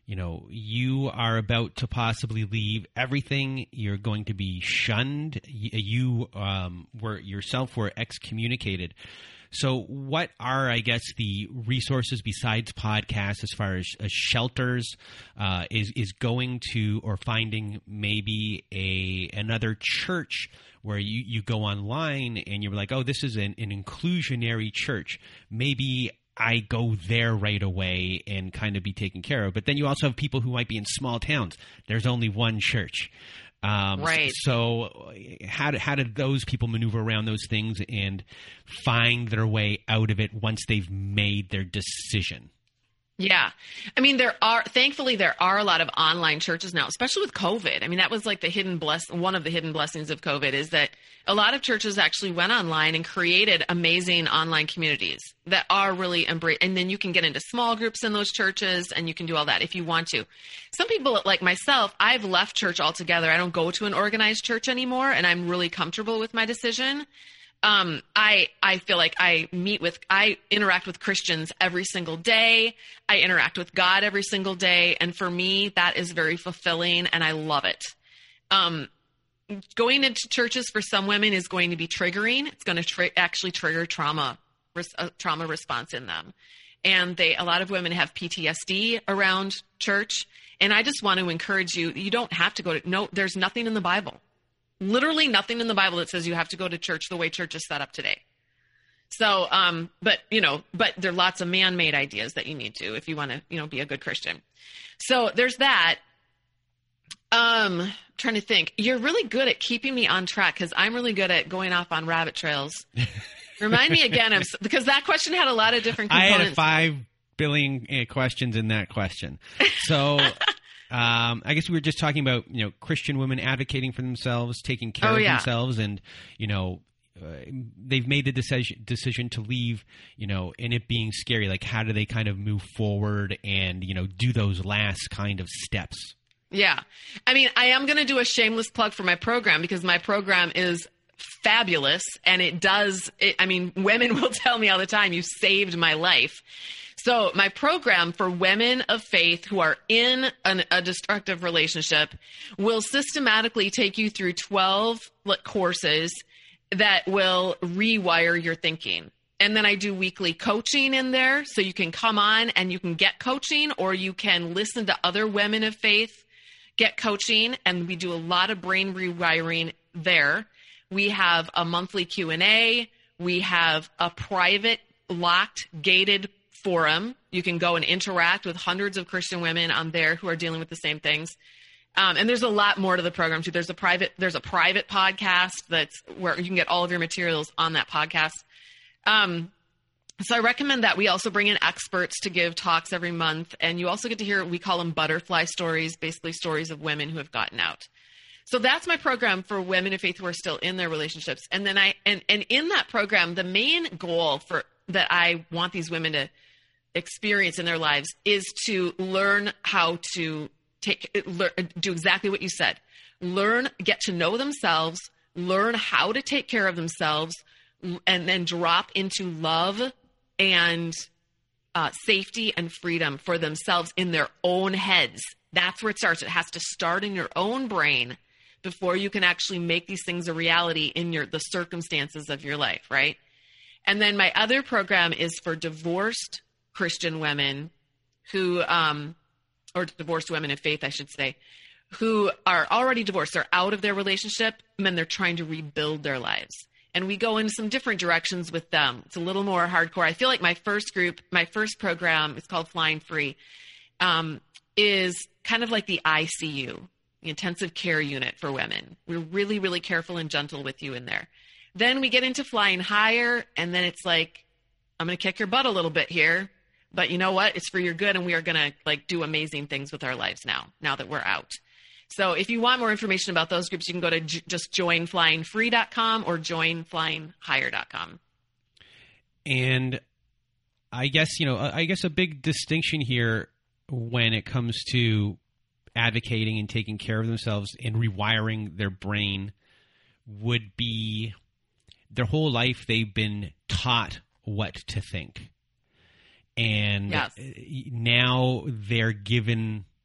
you know, you are about to possibly leave everything. You're going to be shunned. You um, were yourself were excommunicated. So what are, I guess, the resources besides podcasts as far as, as shelters, uh, is is going to or finding maybe a another church where you, you go online and you're like, oh, this is an, an inclusionary church. Maybe I go there right away and kind of be taken care of. But then you also have people who might be in small towns. There's only one church. Um, right. So how do, how did those people maneuver around those things and find their way out of it once they've made their decision? Yeah. I mean, there are, thankfully, there are a lot of online churches now, especially with COVID. I mean, that was like the hidden bless, one of the hidden blessings of COVID is that a lot of churches actually went online and created amazing online communities that are really embraced. And then you can get into small groups in those churches and you can do all that if you want to. Some people like myself, I've left church altogether. I don't go to an organized church anymore and I'm really comfortable with my decision. Um, I, I feel like I meet with, I interact with Christians every single day. I interact with God every single day. And for me, that is very fulfilling and I love it. Um, going into churches for some women is going to be triggering. It's going to tri- actually trigger trauma, res- a trauma response in them. And they, a lot of women have P T S D around church. And I just want to encourage you, you don't have to go to, no, there's nothing in the Bible. Literally nothing in the Bible that says you have to go to church the way church is set up today. So, um, but, you know, but there are lots of man-made ideas that you need to if you want to, you know, be a good Christian. So there's that. Um, trying to think. You're really good at keeping me on track because I'm really good at going off on rabbit trails. Remind me again of, because that question had a lot of different components. I had five billion uh, questions in that question. So... Um, I guess we were just talking about, you know, Christian women advocating for themselves, taking care oh, of yeah. themselves, and, you know, uh, they've made the decision decision to leave, you know, and it being scary. Like, how do they kind of move forward and, you know, do those last kind of steps? Yeah. I mean, I am going to do a shameless plug for my program because my program is fabulous and it does, it, I mean, women will tell me all the time, you saved my life. So my program for women of faith who are in an, a destructive relationship will systematically take you through twelve courses that will rewire your thinking. And then I do weekly coaching in there. So you can come on and you can get coaching or you can listen to other women of faith, get coaching. And we do a lot of brain rewiring there. We have a monthly Q and A. We have a private, locked, gated forum. You can go and interact with hundreds of Christian women on there who are dealing with the same things. Um, and there's a lot more to the program too. There's a private, there's a private podcast that's where you can get all of your materials on that podcast. Um, so I recommend that. We also bring in experts to give talks every month. And you also get to hear, we call them butterfly stories, basically stories of women who have gotten out. So that's my program for women of faith who are still in their relationships. And then I, and, and in that program, the main goal for that I want these women to experience in their lives is to learn how to take, learn, do exactly what you said. Learn, get to know themselves, learn how to take care of themselves, and then drop into love and uh, safety and freedom for themselves in their own heads. That's where it starts. It has to start in your own brain before you can actually make these things a reality in your the circumstances of your life, right? And then my other program is for divorced Christian women who, um, or divorced women of faith, I should say, who are already divorced. They're out of their relationship and then they're trying to rebuild their lives. And we go in some different directions with them. It's a little more hardcore. I feel like my first group, my first program, it's called Flying Free, um, is kind of like the I C U, the intensive care unit for women. We're really, really careful and gentle with you in there. Then we get into Flying Higher, and then it's like, I'm going to kick your butt a little bit here. But you know what? It's for your good, and we are going to like do amazing things with our lives now, now that we're out. So if you want more information about those groups, you can go to j- just join flying free dot com or join flying higher dot com. And I guess, you know, I guess a big distinction here when it comes to advocating and taking care of themselves and rewiring their brain would be their whole life they've been taught what to think. And yes. now they're given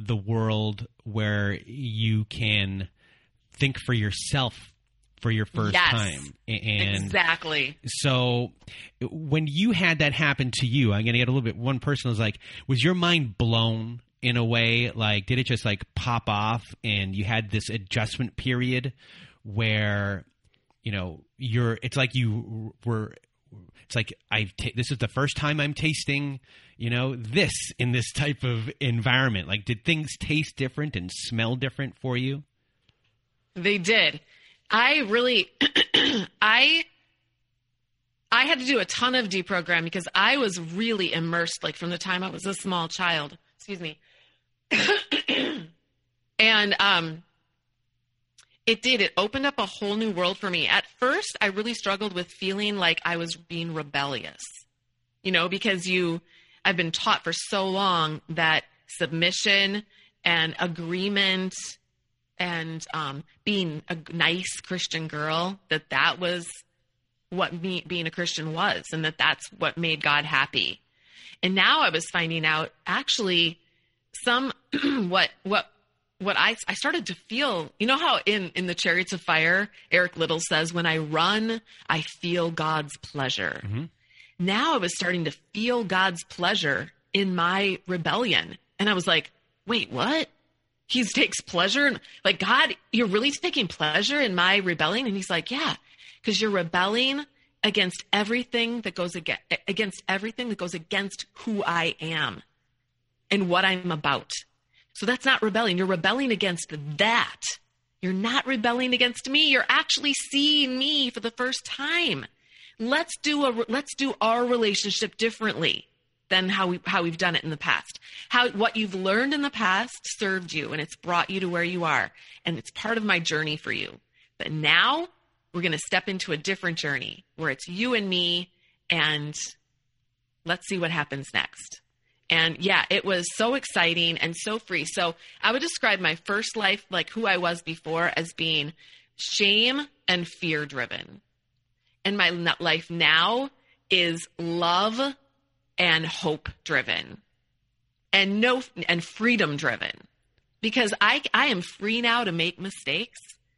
the world where you can think for yourself for your first yes, time. And exactly. So when you had that happen to you, I'm going to get a little bit, one person was like, was your mind blown in a way? Like, did it just like pop off and you had this adjustment period where, you know, you're, it's like you were, it's like, I've, ta- this is the first time I'm tasting, you know, this in this type of environment. Like, did things taste different and smell different for you? They did. I really, I, I had to do a ton of deprogram because I was really immersed, like from the time I was a small child, excuse me. and, um, it did, it opened up a whole new world for me. At first, I really struggled with feeling like I was being rebellious, you know, because you, I've been taught for so long that submission and agreement and um, being a nice Christian girl, that that was what me being a Christian was, and that that's what made God happy. And now I was finding out actually some what what what I I started to feel. You know how in in the Chariots of Fire, Eric Liddell says, "When I run, I feel God's pleasure." Mm-hmm. Now I was starting to feel God's pleasure in my rebellion, and I was like, "Wait, what?" He takes pleasure in, like, God, you're really taking pleasure in my rebelling? And he's like, yeah, because you're rebelling against everything that goes against, against everything that goes against who I am and what I'm about. So that's not rebelling. You're rebelling against that. You're not rebelling against me. You're actually seeing me for the first time. Let's do a, let's do our relationship differently than how we how we've done it in the past. How what you've learned in the past served you, and it's brought you to where you are, and it's part of my journey for you. But now we're going to step into a different journey where it's you and me, and let's see what happens next. And yeah, it was so exciting and so free. So I would describe my first life, like who I was before, as being shame and fear driven. And my life now is love and hope driven, and no, and freedom driven, because I, I am free now to make mistakes,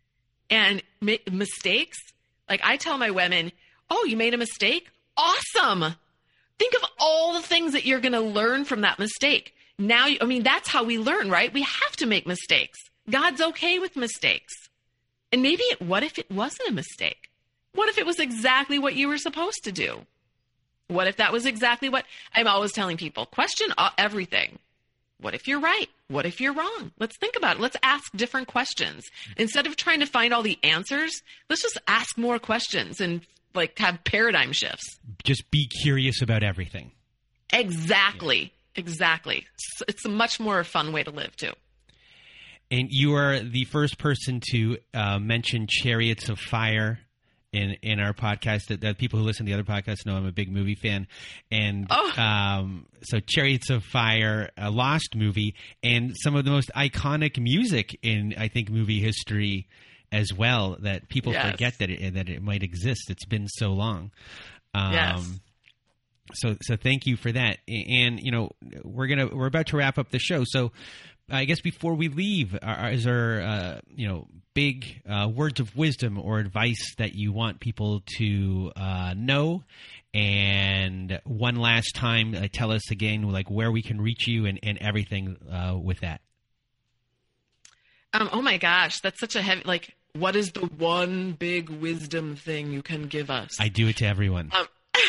and make mistakes. Like I tell my women, oh, you made a mistake? Awesome. Think of all the things that you're going to learn from that mistake. Now, I mean, that's how we learn, right? We have to make mistakes. God's okay with mistakes. And maybe it, what if it wasn't a mistake? What if it was exactly what you were supposed to do? What if that was exactly what I'm always telling people? Question everything. What if you're right? What if you're wrong? Let's think about it. Let's ask different questions. Instead of trying to find all the answers, let's just ask more questions and like have paradigm shifts. Just be curious about everything. Exactly. Yeah. Exactly. It's a much more fun way to live too. And you are the first person to uh, mention Chariots of Fire in in our podcast. That, that people who listen to the other podcasts know I'm a big movie fan. And oh. um, so Chariots of Fire, a Lost movie, and some of the most iconic music in, I think, movie history as well, that people yes. forget that it, that it might exist. It's been so long. Um, yes. So so thank you for that. And, you know, we're gonna we're about to wrap up the show. So I guess before we leave, are, is there, uh, you know, big uh, words of wisdom or advice that you want people to uh, know? And one last time, uh, tell us again, like, where we can reach you and, and everything uh, with that. Um, oh, my gosh. That's such a heavy, like, what is the one big wisdom thing you can give us? I do it to everyone. Um,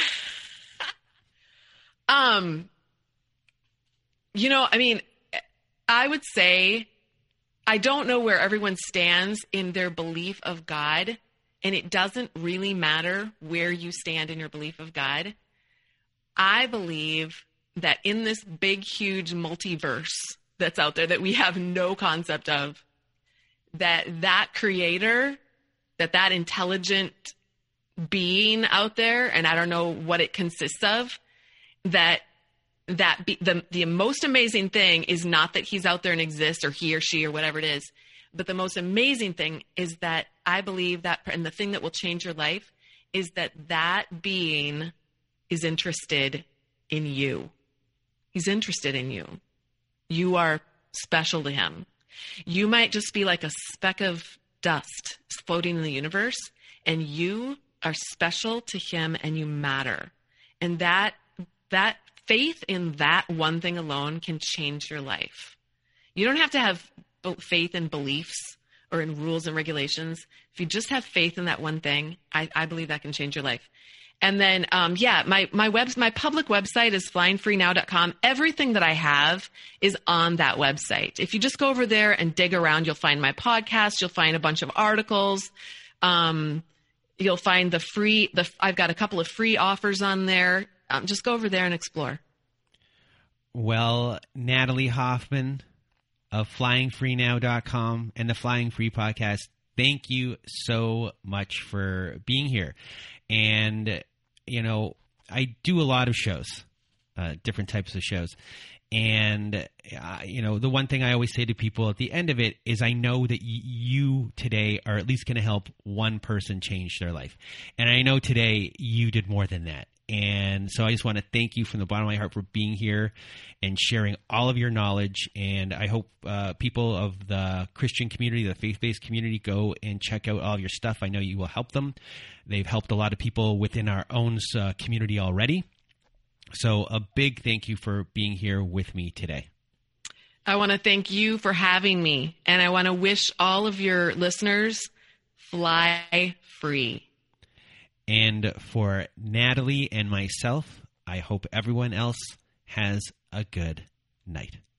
um you know, I mean, I would say I don't know where everyone stands in their belief of God, and it doesn't really matter where you stand in your belief of God. I believe that in this big, huge multiverse that's out there that we have no concept of, that that creator, that that intelligent being out there, and I don't know what it consists of, that that be, the the most amazing thing is not that he's out there and exists, or he or she or whatever it is, but the most amazing thing is that I believe that, and the thing that will change your life is that that being is interested in you. He's interested in you. You are special to him. You might just be like a speck of dust floating in the universe, and you are special to him and you matter. And that that faith in that one thing alone can change your life. You don't have to have faith in beliefs or in rules and regulations. If you just have faith in that one thing, I, I believe that can change your life. And then, um, yeah, my my web, my public website is flying free now dot com. Everything that I have is on that website. If you just go over there and dig around, you'll find my podcast. You'll find a bunch of articles. Um, you'll find the free. The I've got a couple of free offers on there. Um, just go over there and explore. Well, Natalie Hoffman of flying free now dot com and the Flying Free podcast, thank you so much for being here. And, you know, I do a lot of shows, uh, different types of shows. And, uh, you know, the one thing I always say to people at the end of it is I know that y- you today are at least going to help one person change their life. And I know today you did more than that. And so I just want to thank you from the bottom of my heart for being here and sharing all of your knowledge. And I hope uh, people of the Christian community, the faith-based community, go and check out all of your stuff. I know you will help them. They've helped a lot of people within our own uh, community already. So a big thank you for being here with me today. I want to thank you for having me. And I want to wish all of your listeners fly free. And for Natalie and myself, I hope everyone else has a good night.